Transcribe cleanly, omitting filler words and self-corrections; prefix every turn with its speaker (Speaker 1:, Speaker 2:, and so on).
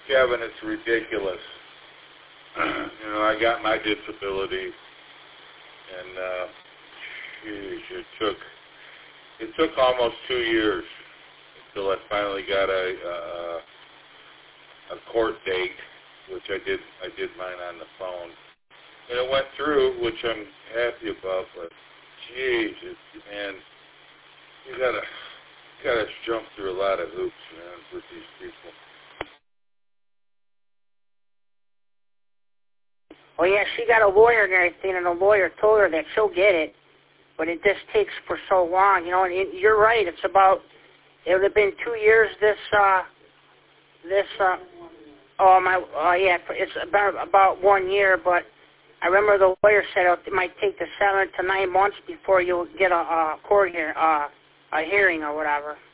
Speaker 1: Kevin, it's ridiculous. You know, I got my disability, and geez, it took almost 2 years until I finally got a court date, which I did mine on the phone, and it went through, which I'm happy about. But geez, man, you gotta jump through a lot of hoops, man, with these people.
Speaker 2: Well, yeah, she got a lawyer and everything, and the lawyer told her that she'll get it, but it just takes for so long, you know. And you're right. It would have been 2 years. It's about 1 year, but I remember the lawyer said it might take 7 to 9 months before you'll get a court hearing, a hearing or whatever.